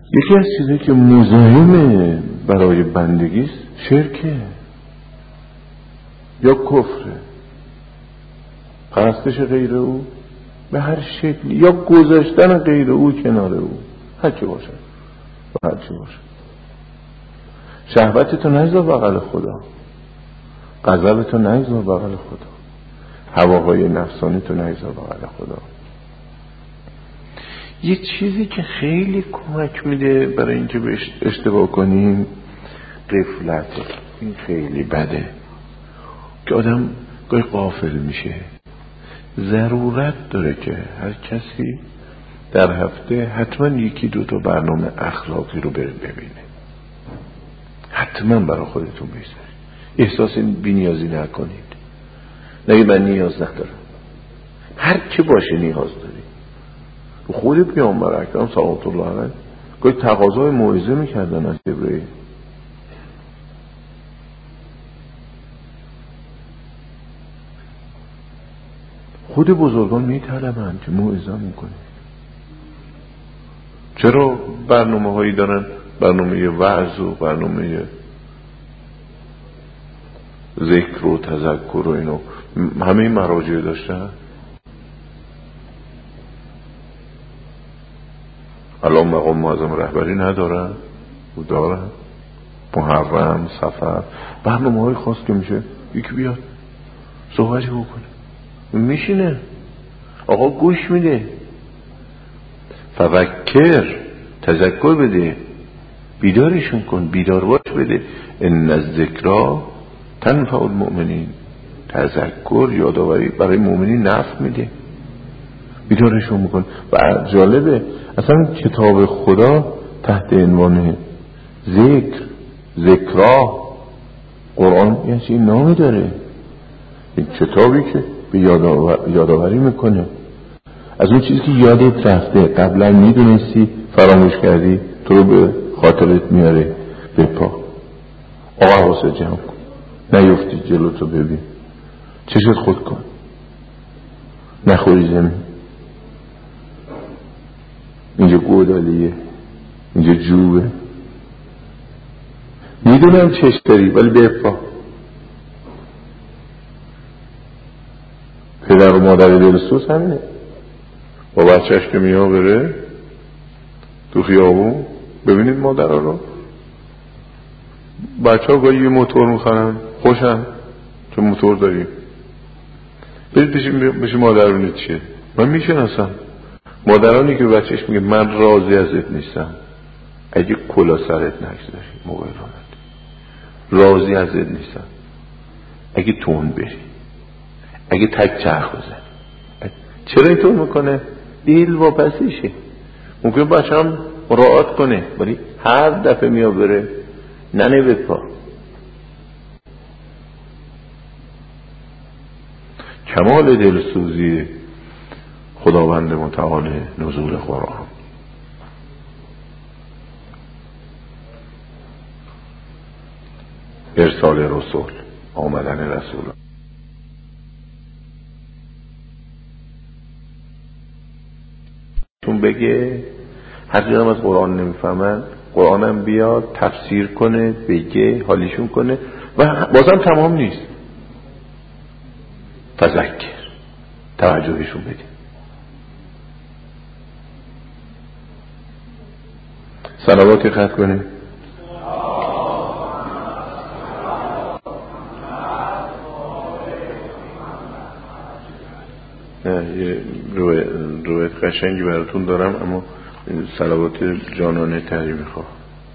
یکی از چیزایی که مزاحم برای بندگی است شرکه یا کفره، پرستش غیر او به هر شکلی یا گذاشتن غیر او کنار او، هر چی باشه و هر چی باشه. شهوتتو نگذار بغل خدا، غضبتو نگذار بغل خدا، هواهای نفسانیتو نگذار بغل خدا. یه چیزی که خیلی کمک میده برای اینکه به اشتباه کنیم غفلته. این خیلی بده که آدم گاهی غافل میشه. ضرورت داره که هر کسی در هفته حتما یکی دو تا برنامه اخلاقی رو بره ببینه. حتما برای خودتون بگذارید. احساس بی‌نیازی نکنید. نگه من نیاز ندارم. هر که باشه نیاز داری. خود پیامبر اکرم صلوات الله علیه گاهی تقاضای موعظه میکردن از جبرئیل. خود بزرگان میطلبند که موعظه میکنه. چرا برنامه هایی دارن؟ برنامه وعظ و برنامه ذکر و تذکر و اینو همه مراجع داشتن. الان مقام معظم رهبری ندارن و دارن. محرم، سفر، برنامه های خاص که میشه یکی بیاد صحبتی بکنه میشینه آقا گوش میده، فذکر تذکر بده، بیدارشون کن، بیدار باش بده. ان الذکری تنفع المؤمنین، تذکر یادآوری برای مؤمنین نفع میده، بیدارشون میکن. و جالبه اصلا کتاب خدا تحت عنوان ذکرا قرآن یه چیزی نامی داره. این کتابی که به یادآوری میکنه از اون چیزی که یادت رفته قبلا میدونستی فراموش کردی تو رو به خاطرت میاره. بپا آقا حواست جمع کن، نیفتی جلوتو ببین، چشت خود کن، نخوری زمین. اینجا گودالیه، اینجا جوبه. میدونم چش داری ولی بپا. پدر و مادر دلسوز همینه. با بچهش که میاد بره تو خیابون ببینید مادر رو، بچه ها گاهی یه موتور میخرن خوشن که موتور داریم. برید بشی مادرونی چیه. من میشناسم مادرانی که بچهش میگه من راضی ازت نیستم اگه کلا سرت نگذاری موبایل راضی ازت نیستم اگه تون بری، اگه تک چرخ بزن. چرا اینطور میکنه؟ دل واپسیشه. ممکنه بچه هم مراعات کنه ولی هر دفعه میاد بره ننه بپا. کمال دلسوزی خداوند متعال نزول قرآن. ارسال رسول، آمدن رسول. چون بگه هر جا هم از قرآن نمیفهمن قرآنم بیاد تفسیر کنه بگه حالیشون کنه و بازم تمام نیست. فذکر توجهشون بده. صلواتی ختم کنیم. یه روایت قشنگی براتون دارم اما صلوات جانانه تری میخوام.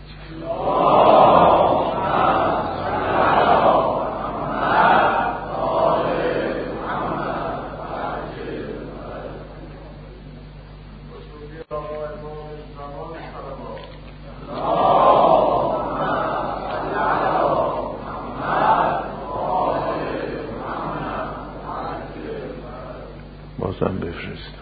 بازم بفرست.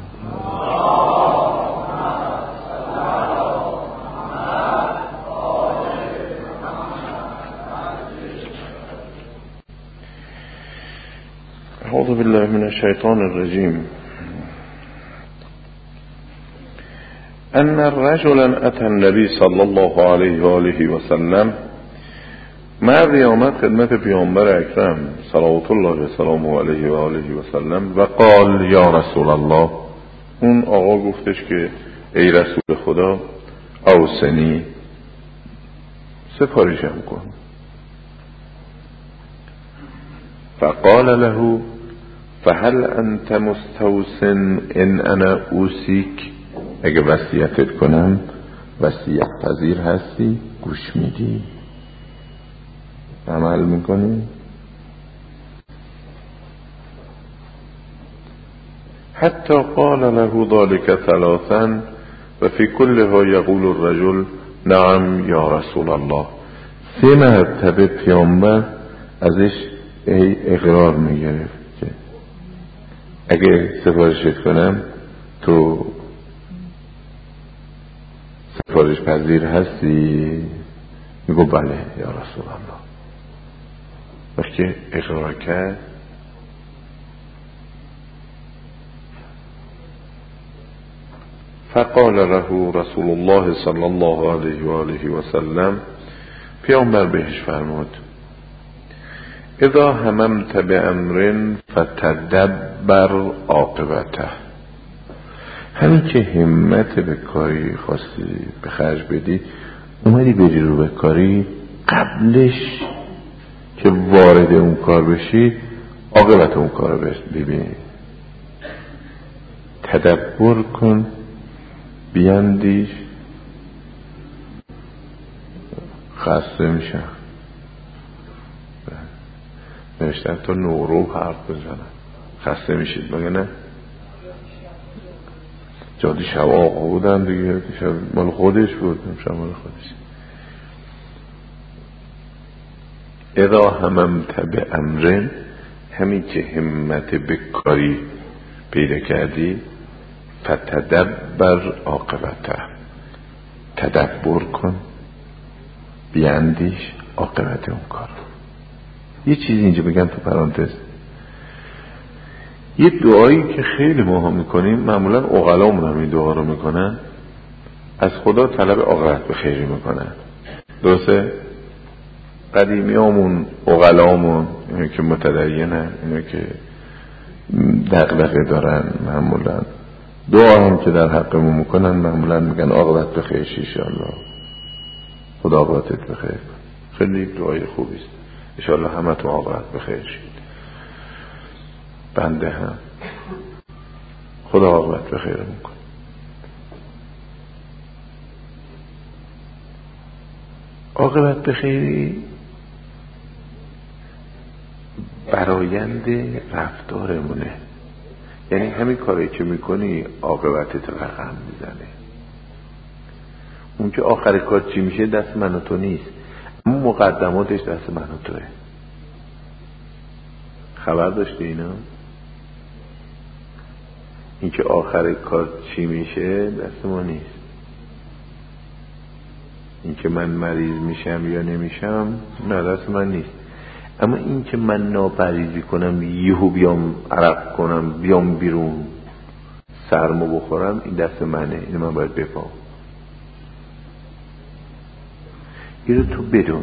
اعوذ بالله من الشیطان الرجیم. ان رجلا اتى النبی صلی الله علیه و آله و سلم، مردی آمد خدمت پیامبر اکرم صلوات الله و سلامه علیه و آله و سلم و قال یا رسول الله، اون آقا گفتش که ای رسول خدا، اوصنی، سفارشم کن. فقال له فهل انت مستوصن ان انا اوصیک، اگه وصیتت کنم وصیت پذیر هستی؟ گوش میدی؟ عمل میکنی؟ حتی قال له ذلك ثلاثا و فی کلها یقول الرجل نعم یا رسول الله. 3 مرتبه پیامبر ازش اقرار میگرفت که اگه سفارشت کنم تو سفارش پذیر هستی؟ میگو بله یا رسول الله. وقتی اقرار کرد فقال له رسول الله صلی الله علیه و آله و سلم، پیامبر بهش فرمود اذا هممت بامر فتدبر عاقبته، همین که همت به کاری خواستی به خرج بدی، اومدی بری رو به کاری، قبلش که وارد اون کار بشی عاقبت اون کار رو ببین، تدبر کن، بیاندیش. خسته میشن، نوشتن تا نورو حرف بزنن، خسته میشید مگه نه؟ جادی شب آقا بودن دیگه، شب مال خودش بود، شب مال خودش. اذا هممت به امرن، همین که همت به کاری پیدا کردی، فتدبر عاقبته، تدبر کن، بیاندیش عاقبت اون کار. یه چیزی اینجا بگم تو پرانتز، یه دعایی که خیلی ماها میکنیم، معمولا عقلامون هم این دعا رو میکنن، از خدا طلب عاقبت به خیری میکنن. درسته؟ قدیمیامون، عقلامون، اینا که متدینن، اینا که دغدغه دارن، معمولا دعا هم که در حقمون میکنن معمولا میگن عاقبت به خیر انشالله، خدا عاقبتت به خیر. خیلی دعای خوبی است، انشالله همه تو عاقبت به خیر شید. بنده هم خدا عاقبت به خیر میکن. عاقبت به خیری برایند رفتارمونه، یعنی همین کاری که میکنی عاقبتت رقم میزنه. اون که آخر کار چی میشه دست من و تو نیست، اون مقدماتش دست من و توه. خبر داشتی اینا؟ این که آخر کار چی میشه دست ما نیست. این که من مریض میشم یا نمیشم نه دست من نیست. اما این که من ناپریزی کنم، یهو بیام عرق کنم، بیام بیرون سرمو بخورم، این دست منه. اینو من باید بفهم. اینو تو بدون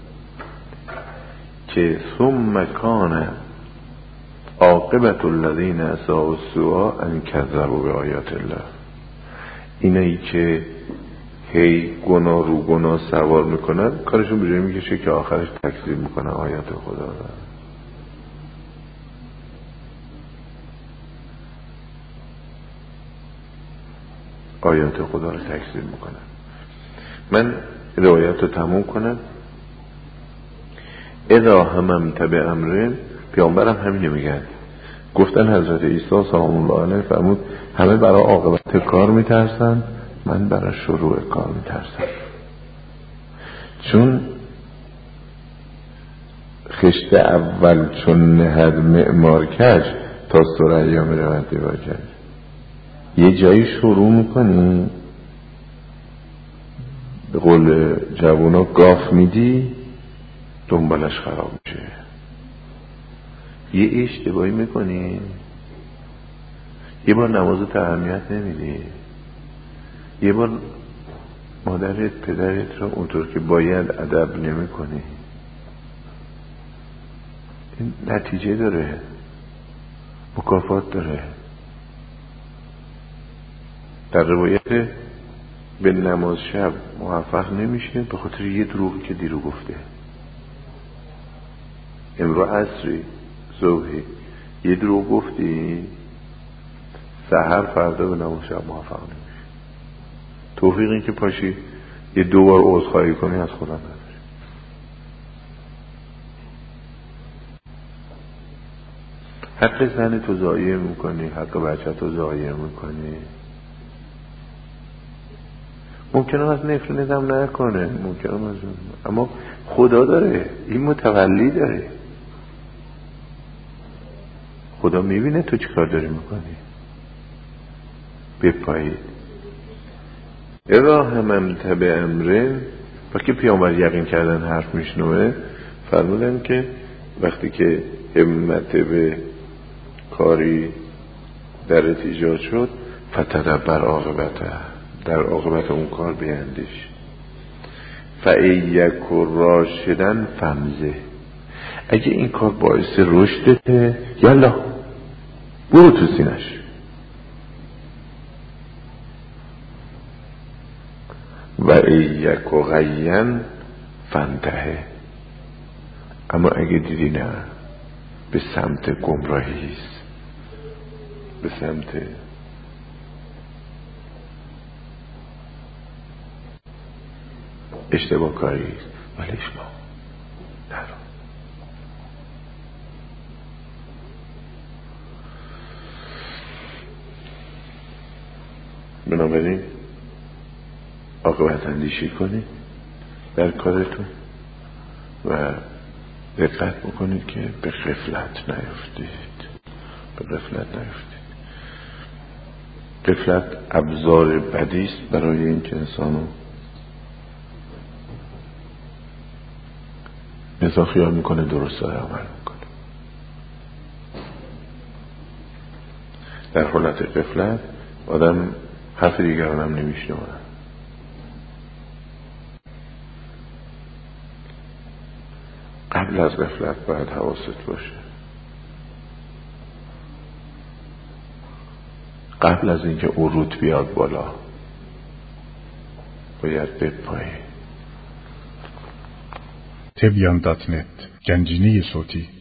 که ثم کان عاقبت الذین اساءوا السوء ان کذبوا بآیات الله. اینایی که هی گناه رو گناه سوار میکنن، کارشون به جایی میکشه که آخرش تکذیب میکنن آیات خدا رو. آیات خدا رو تکذیب میکنن. من روایت رو تموم کنم. اذا هممت به امر، پیامبرم همینو میگن. گفتن حضرت عیسی سلام الله علیه فرمود همه برای عاقبت کار میترسن، من برای شروع کار میترسم. چون خشت اول چون نهد معمار کش تا سریا میرود دیوار کش. یه جایی شروع میکنی، به قول جوونا گاف میدی، دنبالش خراب میشه. یه اشتباهی میکنی، یه بار نمازت اهمیت نمیدی، یه بار مادرت پدرت را اونطور که باید ادب نمی کنی، این نتیجه داره، مکافات داره. در روایت به نماز شب موفق نمیشه به خاطر یه دروغی که دیرو گفته. امرو عصری صبحی یه دروغ گفتی، سحر فردا به نماز شب موفق نمیشه. توفیق این که پاشی یه 2 بار عذرخواهی کنی از خدا نداری. حق زن تو ضایع میکنی، حق بچه تو ضایع میکنی. ممکنه از نفرینت هم نکنه، ممکنه از، اما خدا داره، این متولی داره. خدا میبینه تو چی کار داری میکنی. بپایید راه هممت به امره. وقتی پیامبر یقین کردن حرف میشنوه، فرمودن که وقتی که همت به کاری درت ایجاد شد، فتدبر عاقبته، در عاقبت اون کار بیندیش. فَإِنْ راشدن فمزه، اگه این کار باعث رشدته یلا برو تو سینش. و ایک غین فانتهه، اما اگه دیدی نه به سمت گمراهیست، به سمت اشتباه کاریست، ولیش ما نرو. بنابراین عاقبت اندیشی کنید در کارتون و دقت بکنید که به غفلت نیفتید. به غفلت نیفتید. غفلت ابزار بدیست برای این که انسانو انسان خیال میکنه درست داره عمل میکنه. در حالت غفلت آدم حرف دیگران هم نمیشنوه. قبل از غفلت باید حواست باشه. قبل از اینکه عروت بیاد بالا باید بپایی. تبیان.net گنجینه صوتی